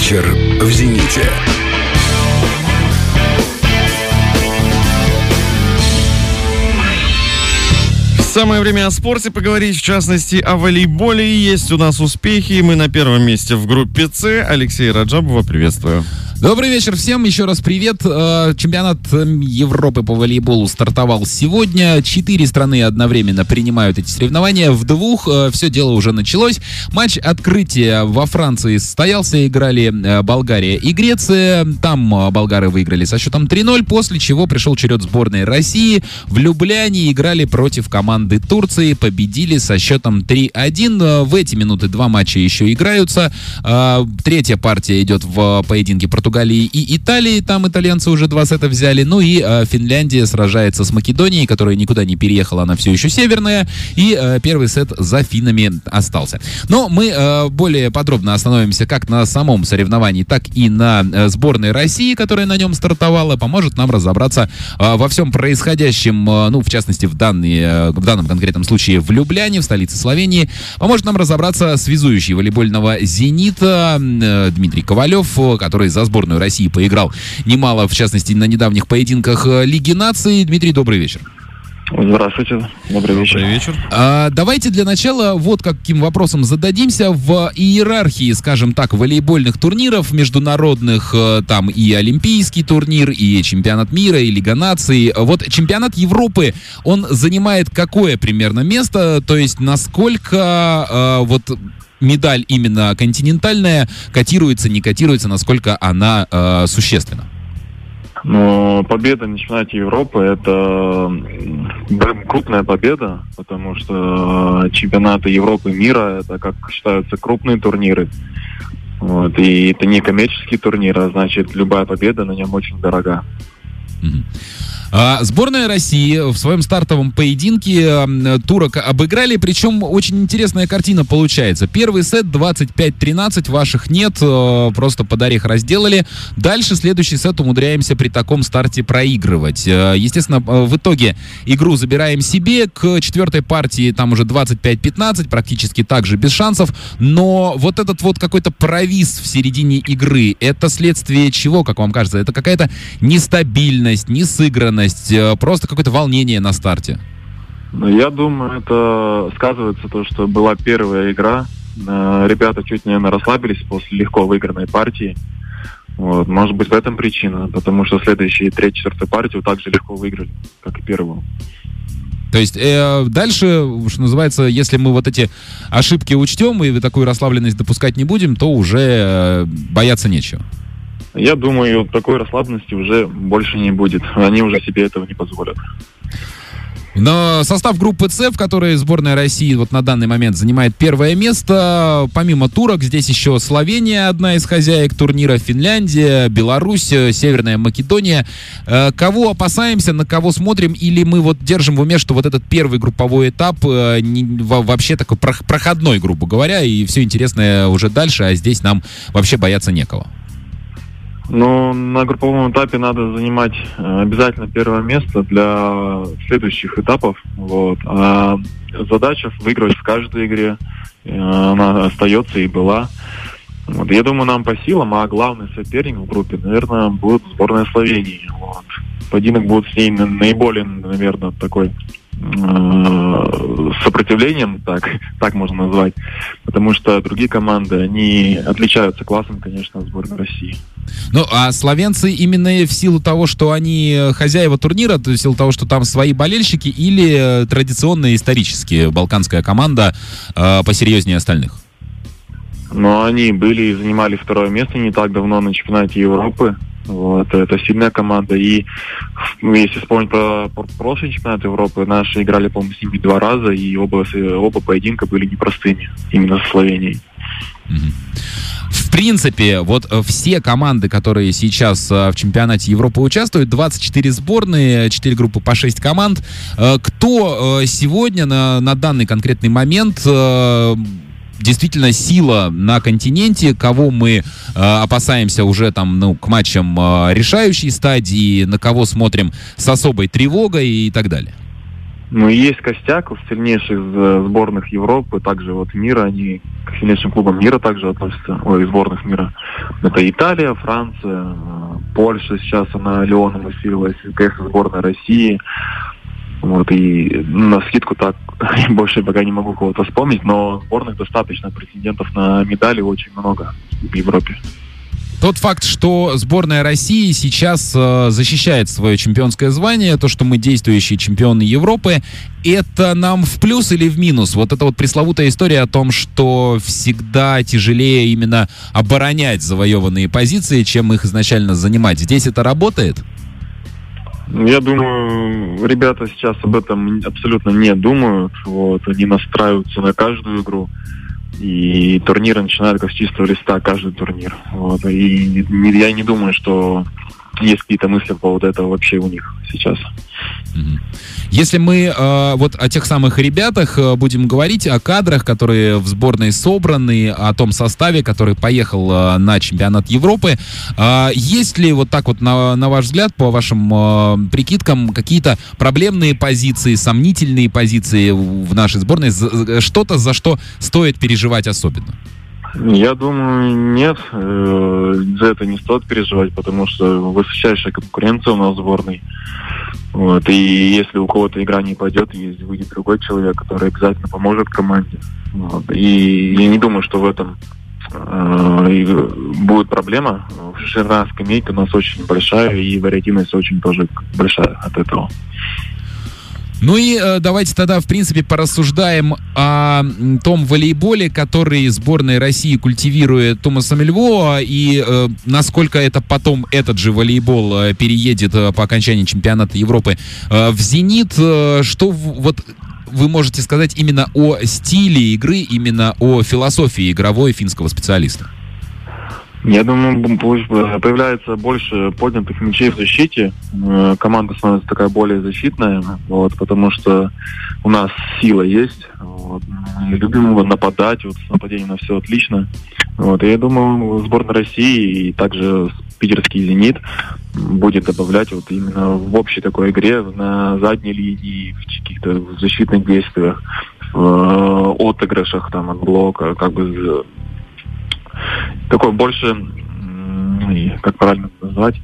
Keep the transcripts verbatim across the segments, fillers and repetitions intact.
Вечер в «Зените». Самое время о спорте поговорить, в частности, о волейболе. Есть у нас успехи. Мы на первом месте в группе С. Алексей Раджабова, приветствую. Добрый вечер всем, еще раз привет. Чемпионат Европы по волейболу стартовал сегодня. Четыре страны одновременно принимают эти соревнования. В двух все дело уже началось. Матч открытия во Франции состоялся. Играли Болгария и Греция. Там болгары выиграли со счетом три ноль, после чего пришел черед сборной России. В Любляне играли против команды Турции. Победили со счетом три один. В эти минуты два матча еще играются. Третья партия идет в поединке Португалии и Италии, там итальянцы уже два сета взяли, ну и э, Финляндия сражается с Македонией, которая никуда не переехала, она все еще северная, и э, первый сет за финнами остался. Но мы э, более подробно остановимся как на самом соревновании, так и на э, сборной России, которая на нем стартовала, поможет нам разобраться э, во всем происходящем, э, ну, в частности, в, данный, э, в данном конкретном случае в Любляне, в столице Словении, поможет нам разобраться связующий волейбольного «Зенита» э, Дмитрий Ковалев, который за сборную России поиграл немало, в частности, на недавних поединках Лиги наций. Дмитрий, добрый вечер. Здравствуйте. Добрый вечер. Добрый вечер. А, давайте для начала вот каким вопросом зададимся. В иерархии, скажем так, волейбольных турниров, международных, там и олимпийский турнир, и чемпионат мира, и Лига наций. Вот чемпионат Европы, он занимает какое примерно место? То есть насколько а, вот... медаль именно континентальная котируется, не котируется, насколько она э, существенна? Но победа на чемпионате Европы — это крупная победа, потому что чемпионаты Европы и мира — это, как считаются, крупные турниры. Вот, и это не коммерческий турнир, а значит, любая победа на нем очень дорога. Mm-hmm. А, сборная России в своем стартовом поединке а, турок обыграли, причем очень интересная картина получается. Первый сет двадцать пять тринадцать, ваших нет, а, просто под орех разделали. Дальше следующий сет умудряемся при таком старте проигрывать. А, естественно, в итоге игру забираем себе. К четвертой партии там уже двадцать пять пятнадцать, практически так же без шансов. Но вот этот вот какой-то провис в середине игры, это следствие чего, как вам кажется? Это какая-то нестабильность, несыгранность, просто какое-то волнение на старте? Я думаю, это сказывается то, что была первая игра. Ребята чуть, наверное, расслабились после легко выигранной партии. Вот. Может быть, в этом причина, потому что следующие третью, четвертую партию также легко выиграли, как и первую. То есть э, дальше, что называется, если мы вот эти ошибки учтем и такую расслабленность допускать не будем, то уже э, бояться нечего. Я думаю, такой расслабленности уже больше не будет. Они уже себе этого не позволят. Но состав группы С, в которой сборная России вот на данный момент занимает первое место, помимо турок, здесь еще Словения, одна из хозяек турнира, Финляндия, Беларусь, Северная Македония. Кого опасаемся, на кого смотрим, или мы вот держим в уме, что вот этот первый групповой этап не, вообще такой проходной, грубо говоря, и все интересное уже дальше, а здесь нам вообще бояться некого? Ну, на групповом этапе надо занимать обязательно первое место для следующих этапов. Вот. А задача выиграть в каждой игре, она остается и была. Вот. Я думаю, нам по силам, а главный соперник в группе, наверное, будет сборная Словении. Вот. Поединок будет с ней наиболее, наверное, такой сопротивлением, так, так можно назвать, потому что другие команды, они отличаются классом, конечно, от сборной России. Ну, а словенцы именно в силу того, что они хозяева турнира, то есть в силу того, что там свои болельщики, или традиционная исторически балканская команда э, посерьезнее остальных? Но они были и занимали второе место не так давно на чемпионате Европы. Вот, это сильная команда. И если вспомнить про прошлый чемпионат Европы, наши играли, по-моему, с ними два раза, и оба, оба поединка были непростыми, именно со Словенией. В принципе, вот все команды, которые сейчас в чемпионате Европы участвуют, двадцать четыре сборные, четыре группы по шесть команд. Кто сегодня на, на данный конкретный момент действительно сила на континенте, кого мы э, опасаемся уже там, ну, к матчам э, решающей стадии, на кого смотрим с особой тревогой и так далее? Ну, и есть костяк сильнейших сборных Европы, также вот мира, они к сильнейшим клубам мира также относятся, ой, сборных мира. Это Италия, Франция, Польша, сейчас она Лионом усилилась, конечно, сборная России. Вот, и на скидку так больше пока не могу кого-то вспомнить, но сборных достаточно, претендентов на медали очень много в Европе. Тот факт, что сборная России сейчас э, защищает свое чемпионское звание, то, что мы действующие чемпионы Европы, это нам в плюс или в минус? Вот эта вот пресловутая история о том, что всегда тяжелее именно оборонять завоеванные позиции, чем их изначально занимать. Здесь это работает? Я думаю, ребята сейчас об этом абсолютно не думают. Вот, они настраиваются на каждую игру. И турниры начинают как с чистого листа, каждый турнир. Вот. И не, я не думаю, что есть какие-то мысли по поводу этого вообще у них сейчас. Если мы э, вот о тех самых ребятах э, будем говорить, о кадрах, которые в сборной собраны, о том составе, который поехал э, на чемпионат Европы, э, есть ли вот так вот, на, на ваш взгляд, по вашим э, прикидкам, какие-то проблемные позиции, сомнительные позиции в нашей сборной, что-то, за что стоит переживать особенно? Я думаю, нет. За это не стоит переживать, потому что высочайшая конкуренция у нас в сборной. Вот. И если у кого-то игра не пойдет, есть выйдет другой человек, который обязательно поможет команде. Вот. И я не думаю, что в этом э, будет проблема. Ширина скамейки у нас очень большая, и вариативность очень тоже большая от этого. Ну и э, давайте тогда, в принципе, порассуждаем о том волейболе, который сборная России культивирует Томасом Львова, и э, насколько это потом этот же волейбол э, переедет э, по окончании чемпионата Европы э, в «Зенит». Э, что в, вот вы можете сказать именно о стиле игры, именно о философии игровой финского специалиста? Я думаю, появляется больше поднятых мячей в защите. Команда становится такая более защитная, вот, потому что у нас сила есть. Вот. Мы любим нападать, вот, с нападением на все отлично. Вот. И я думаю, сборная России и также питерский «Зенит» будет добавлять вот именно в общей такой игре на задней линии, в каких-то защитных действиях, в отыгрышах там, от блока, как бы такой больше, как правильно назвать,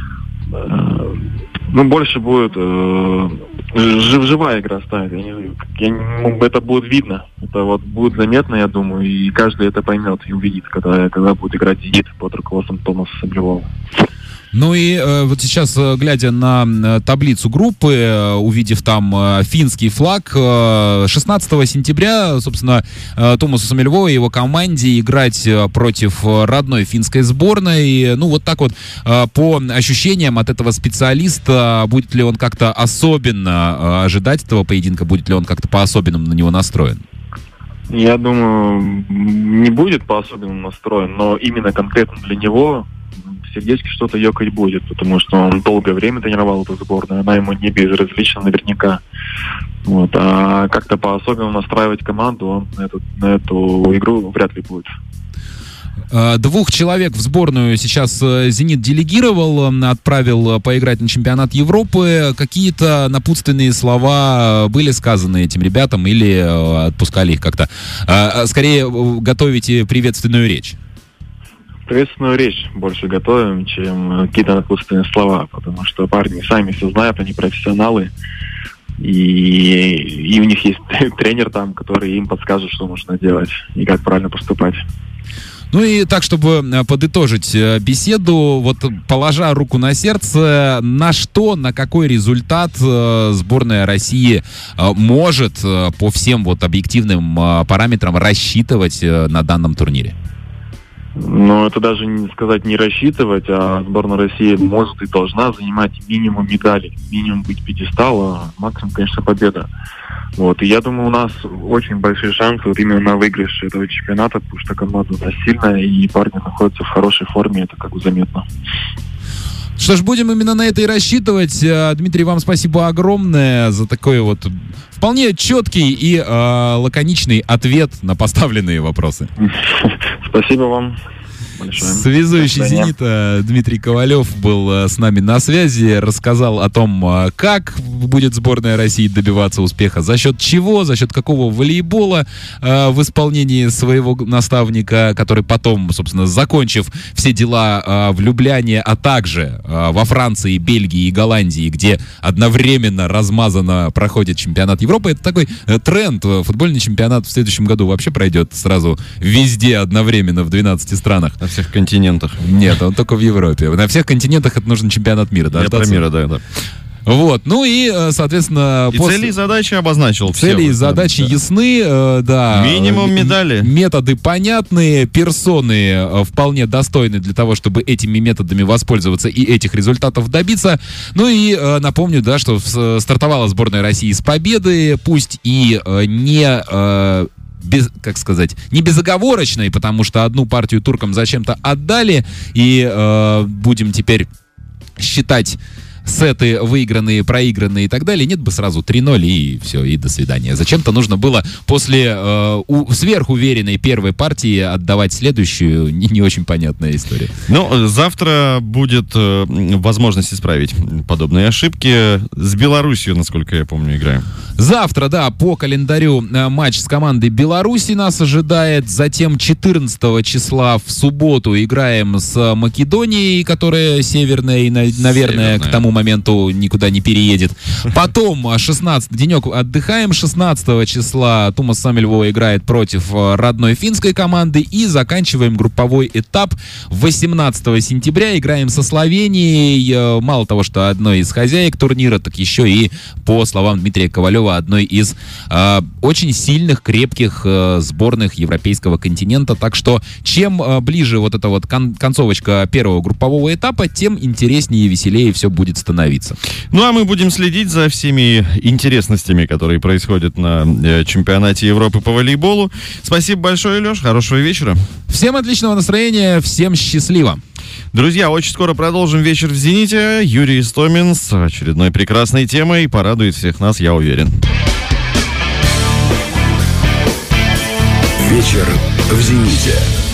ну, больше будет э, жив, живая игра станет. Я не, я не, это будет видно, это вот будет заметно, я думаю, и каждый это поймет и увидит, когда, когда будет играть «Зенит» под руководством Томаса Львова. Ну и э, вот сейчас, э, глядя на э, таблицу группы, э, увидев там э, финский флаг, э, шестнадцатого сентября, собственно, э, Томасу Львову и его команде играть э, против родной финской сборной. Ну вот так вот, э, по ощущениям от этого специалиста, будет ли он как-то особенно э, ожидать этого поединка, будет ли он как-то по-особенному на него настроен? Я думаю, не будет по-особенному настроен, но именно конкретно для него сердечки что-то ёкать будет, потому что он долгое время тренировал эту сборную, она ему не безразлична наверняка. Вот. А как-то по-особенному настраивать команду он на эту, на эту игру вряд ли будет. Двух человек в сборную сейчас «Зенит» делегировал, отправил поиграть на чемпионат Европы. Какие-то напутственные слова были сказаны этим ребятам или отпускали их как-то? Скорее, готовите приветственную речь. Приветственную речь больше готовим, чем какие-то напутственные слова, потому что парни сами все знают, они профессионалы, и, и у них есть тренер там, который им подскажет, что нужно делать и как правильно поступать. Ну и так, чтобы подытожить беседу, вот положа руку на сердце, на что, на какой результат сборная России может по всем вот объективным параметрам рассчитывать на данном турнире? Но это даже не сказать не рассчитывать, а сборная России может и должна занимать минимум медалей, минимум быть пьедестала, максимум, конечно, победа. Вот. И я думаю, у нас очень большие шансы вот именно на выигрыш этого чемпионата, потому что команда у нас сильная, и парни находятся в хорошей форме, это как бы заметно. Что ж, будем именно на это и рассчитывать. Дмитрий, вам спасибо огромное за такой вот вполне четкий и э, лаконичный ответ на поставленные вопросы. Спасибо вам. большое. Связующий «Зенита» Дмитрий Ковалев был э, с нами на связи, рассказал о том, э, как будет сборная России добиваться успеха, за счет чего, за счет какого волейбола э, в исполнении своего наставника, который потом, собственно, закончив все дела э, в Любляне, а также э, во Франции, Бельгии и Голландии, где одновременно размазанно проходит чемпионат Европы. Это такой э, тренд. Футбольный чемпионат в следующем году вообще пройдет сразу везде одновременно в двенадцати странах. На всех континентах. Нет, он только в Европе. На всех континентах это нужен чемпионат мира. Я про мира, да, да. Вот, ну и, соответственно... И после... цели и задачи обозначил. Цели и задачи да. ясны, э, да. Минимум медали. Методы понятные, персоны э, вполне достойны для того, чтобы этими методами воспользоваться и этих результатов добиться. Ну и э, напомню, да, что в, стартовала сборная России с победы, пусть и э, не... Э, без, как сказать, не безоговорочной, потому что одну партию туркам зачем-то отдали, и э, будем теперь считать сеты выигранные, проигранные и так далее. Нет бы сразу три ноль и все, и до свидания. Зачем-то нужно было после э, у, сверхуверенной первой партии отдавать следующую. Не, не очень понятная история. Ну, завтра будет э, возможность исправить подобные ошибки. С Беларусью, насколько я помню, играем. Завтра, да, по календарю э, матч с командой Беларуси нас ожидает. Затем четырнадцатого числа в субботу играем с Македонией, которая северная и, на, наверное, северная. К тому моменту никуда не переедет. Потом шестнадцатый денек отдыхаем. шестнадцатого числа Тумас Самельво играет против родной финской команды. И заканчиваем групповой этап. восемнадцатого сентября играем со Словенией. Мало того, что одной из хозяек турнира, так еще и, по словам Дмитрия Ковалева, одной из э, очень сильных, крепких э, сборных европейского континента. Так что чем э, ближе вот эта вот кон- концовочка первого группового этапа, тем интереснее и веселее все будет становиться. Ну, а мы будем следить за всеми интересностями, которые происходят на э, чемпионате Европы по волейболу. Спасибо большое, Леш. Хорошего вечера. Всем отличного настроения. Всем счастливо. Друзья, очень скоро продолжим вечер в «Зените». Юрий Истомин с очередной прекрасной темой порадует всех нас, я уверен. Вечер в «Зените».